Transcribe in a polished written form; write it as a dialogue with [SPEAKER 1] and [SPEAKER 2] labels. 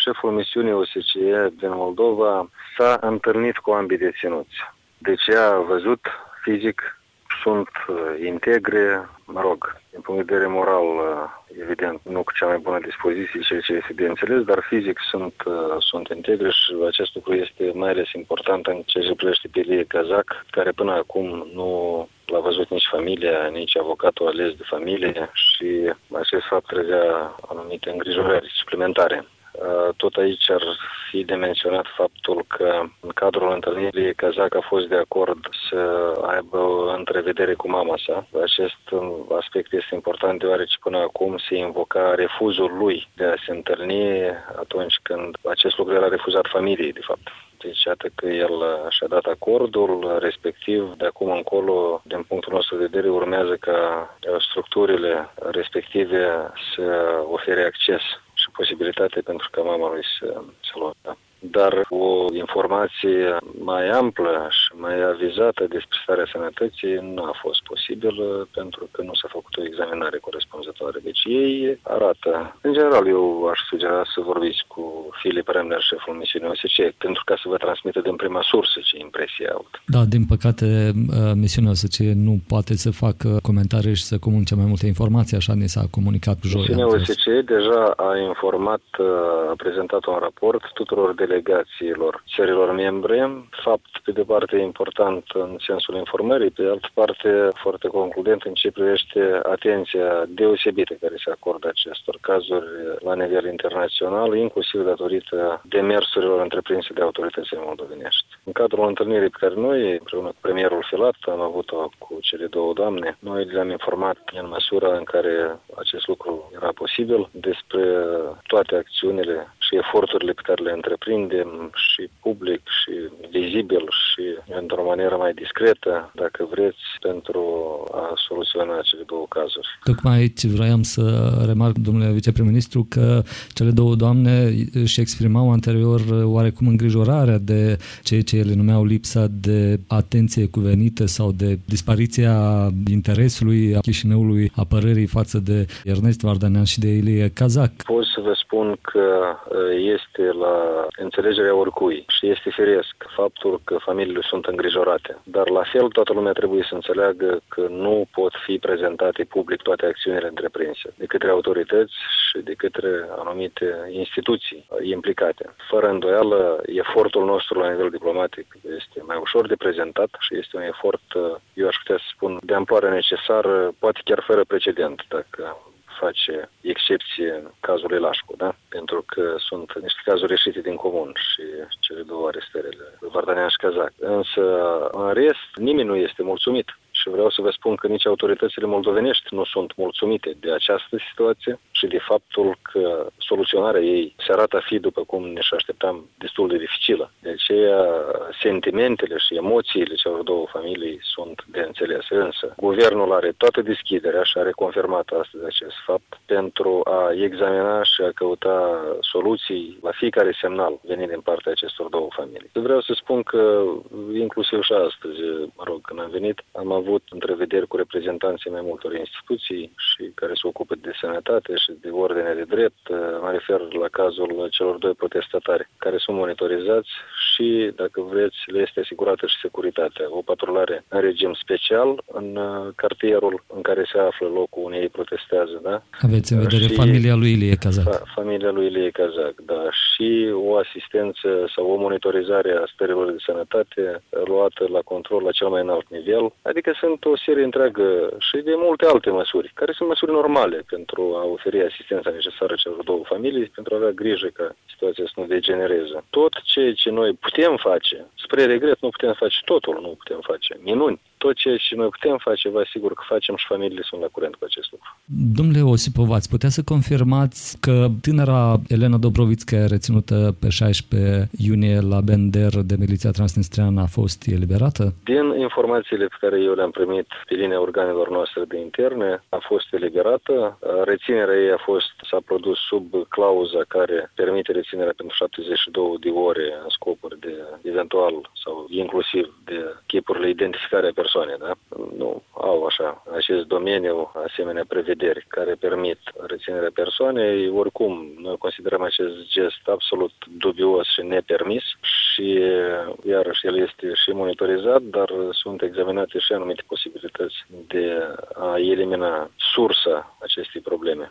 [SPEAKER 1] șeful misiunii OSCE din Moldova s-a întâlnit cu ambii deținuți. Deci a văzut fizic, sunt integre, din punct de vedere moral, evident, nu cu cea mai bună dispoziție, ceea ce este de înțeles, dar fizic sunt integre și acest lucru este mai ales important în ceea ce privește pe Ilie Kazak, care până acum nu l-a văzut nici familia, nici avocatul ales de familie și acest fapt trezea anumite îngrijorări suplimentare. Tot aici ar fi de menționat faptul că în cadrul întâlnirii Kazak a fost de acord să aibă o întrevedere cu mama sa. Acest aspect este important deoarece până acum se invoca refuzul lui de a se întâlni atunci când acest lucru era refuzat familiei, de fapt. Deci, iată că el și-a dat acordul, respectiv, de acum încolo, din punctul nostru de vedere, urmează ca structurile respective să ofere acces și posibilitate pentru ca mama lui să lua. Dar o informație mai amplă și mai avizată despre starea sănătății nu a fost posibil pentru că nu s-a făcut o examinare corespunzătoare. Deci ei arată. În general, eu aș sugera să vorbiți cu Filip Remner, șeful misiunii OSCE, pentru ca să vă transmită din prima sursă ce impresie au.
[SPEAKER 2] Da, din păcate, misiunea OSCE nu poate să facă comentarii și să comunice mai multe informații, așa ne s-a comunicat joi.
[SPEAKER 1] Misiunea OSCE deja a informat, a prezentat un raport tuturor delegațiilor țărilor membre, fapt pe de parte important în sensul informării, pe de altă parte foarte concludent în ce privește atenția deosebită care se acordă acestor cazuri la nivel internațional, inclusiv datorită demersurilor întreprinse de autoritățile moldovenești. În cadrul întâlnirii pe care noi, împreună cu premierul Filat, am avut-o cu cele două doamne, noi le-am informat în măsura în care acest lucru era posibil despre toate acțiunile și eforturile pe care le întreprindem și public și vizibil și într-o manieră mai discretă, dacă vreți, pentru a soluționa cele două cazuri.
[SPEAKER 2] Tocmai aici vroiam să remarc, domnule viceprim-ministru, că cele două doamne își exprimau anterior oarecum îngrijorarea de ceea ce ele numeau lipsa de atenție cuvenită sau de dispariția interesului a Chișinăului apărării față de Ernest Vardanean și de Ilie Kazak.
[SPEAKER 1] Pot să vă spun că este la înțelegerea oricui și este firesc faptul că familiile sunt îngrijorate. Dar la fel toată lumea trebuie să înțeleagă că nu pot fi prezentate public toate acțiunile întreprinse de către autorități și de către anumite instituții implicate. Fără îndoială, efortul nostru la nivel diplomatic este mai ușor de prezentat și este un efort, eu aș putea să spun, de amploare necesară, poate chiar fără precedent, dacă face excepție în cazul Elașcu, da? Pentru că sunt niște cazuri ieșite din comun și cele două arestările, Vardanean și Kazak. Însă, în rest, nimeni nu este mulțumit. Și vreau să vă spun că nici autoritățile moldovenești nu sunt mulțumite de această situație și de faptul că soluționarea ei se arată a fi, după cum ne și așteptam, destul de dificilă. De aceea, sentimentele și emoțiile celor două familii sunt de înțeles. Însă, guvernul are toată deschiderea și a reconfirmat astăzi acest fapt pentru a examina și a căuta soluții la fiecare semnal venit din partea acestor două familii. Vreau să spun că, inclusiv și astăzi, când am venit, am avut întrevederi cu reprezentanții mai multor instituții și care se ocupă de sănătate și de ordine de drept. Mă refer la cazul celor doi protestatari care sunt monitorizați și, dacă vreți, le este asigurată și securitatea. O patrulare în regim special în cartierul în care se află locul unde ei protestează. Da?
[SPEAKER 2] Aveți în vedere familia lui Ilie Kazak.
[SPEAKER 1] Familia lui Ilie Kazak, da. Și o asistență sau o monitorizare a stărilor de sănătate luată la control la cel mai înalt nivel. Adică sunt o serie întreagă și de multe alte măsuri, care sunt măsuri normale pentru a oferi asistența necesară celor două familii, pentru a avea grijă ca situația să nu degenereze. Tot ceea ce noi putem face, spre regret nu putem face totul, nu putem face minuni. Tot ceea ce noi putem face, vă asigur că facem și familiile sunt la curent cu acest lucru.
[SPEAKER 2] Domnule Osipov, ați putea să confirmați că tânăra Elena Dobrovițca, reținută pe 16 iunie la Bender de miliția transnistreană, a fost eliberată?
[SPEAKER 1] Din informațiile pe care eu le-am primit pe linia organelor noastre de interne, a fost eliberată. Reținerea ei s-a produs sub clauza care permite reținerea pentru 72 de ore în scopuri de eventual sau inclusiv de chipurile identificarea persoanei, da? Nu au acest domeniu, asemenea prevederi care permit reținerea persoanei. Oricum, noi considerăm acest gest absolut dubios și nepermis și, iarăși, el este și monitorizat, dar sunt examinate și anumite posibilități de a elimina sursa acestei probleme.